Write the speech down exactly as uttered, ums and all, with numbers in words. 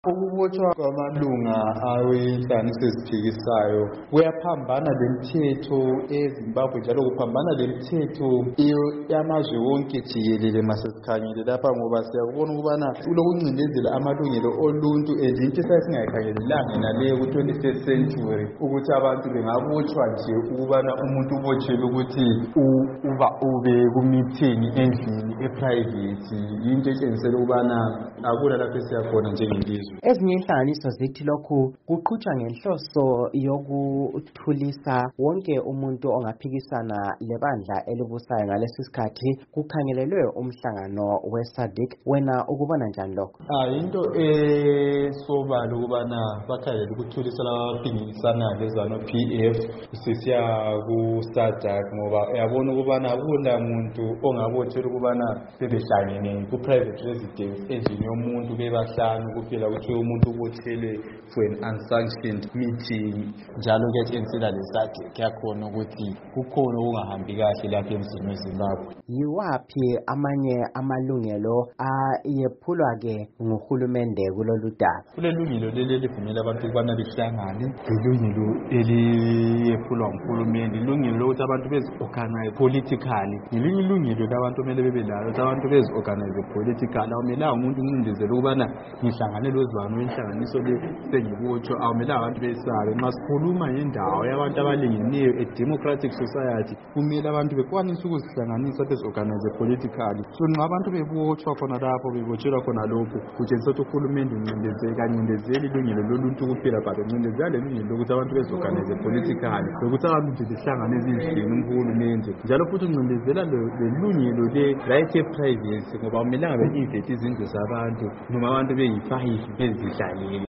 Ukubotshwa kwamalunga awenhlanganiso eziphikisayo kuyaphambana lemithetho eZimbabwe njalo kuphambana lemithetho yamazwe wonke jikelele masesikhangele lapha, ngoba siyakubona ukubana kulokuncindezela amalungelo oluntu and into esasingayikhangelelanga naleyo ku-twenty-first century ukuthi abantu bengabotshwa nje ukubana umuntu ubotshelwe ukuthi uba ube kumeeting endlini eprivate, into etshengisela ukubana akula lapho esiyakhona njengelizwe. Ezinye inhlanganiso zithi lokhu kuqhutshwa ngenhloso yokuthulisa wonke umuntu ongaphikisana lebandla elibusayo ngalesi sikhathi kukhangelelwe umhlangano we-SADC. Wena ukubona njani lokho? Ah, into esobala ukubana bakhangelele ukuthulisa labaphikisana lezano-P F sisiya ku-SADC, ngoba uyabona ukubana akula muntu ongabotshelwa ukubana bebehlangene ku-private residence endlini yomuntu bebahlanu kuphela ukuthi umuntu ubotshelwe for an unsanctioned meeting. Njalo kuyatshengisa le-SADC yakhona ukuthi kukhona okungahambi kahle lapha emzini weZimbabwe. Yiwaphi amanye amalungelo ayephulwa-ke nguhulumende kulolu daba? Kulelungelo leli elivumela abantu ukubana behlangane, ilungelo eliyephulwa nguhulumende, ilungelo lokuthi abantu bezi-organize politically, ngelinye ilungelo labantu kumele bebe lalo ukuthi abantu bezi-organize politically. Awumelanga umuntu uncindezele ukubana ngihlangane lozibani wenhlanganiso le sengibotshwa, awumelanga abantu besabe. Nxa sikhuluma ngendawo yabantu abalingeneyo, a democratic society, kumele abantu bekwanise ukuzihlanganisa bezi-organize politically. So nxa abantu bebotshwa khona lapho bebotshelwa khona lokhu, kutshengisa ukuthi uhulumende uncindezele kancindezeli ilungelo loluntu kuphela, but uncindezela lelungelo lokuthi abantu bezi-organize politically, lokuthi abantu nje behlangane ezindlini uhulumende. Njalo futhi uncindezela lelungelo le-right ye-privacy, ngoba akumelanga be-invade izindlu zabantu noma abantu beyi-five bezidlalile.